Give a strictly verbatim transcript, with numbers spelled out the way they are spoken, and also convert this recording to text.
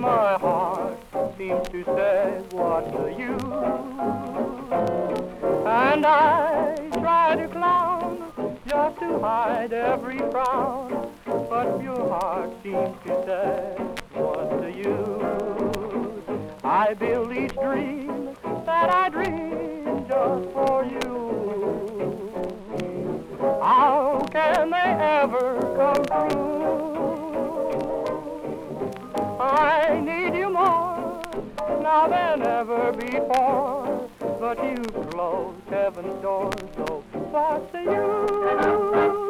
my heart seems to say, what's the use? And I try to clown just to hide every frown, but your heart seems to say, what's the use? I build each dream that I dream just for you. How can they ever come true? I need you more now than ever before, but you closed heaven's door, so what's the use?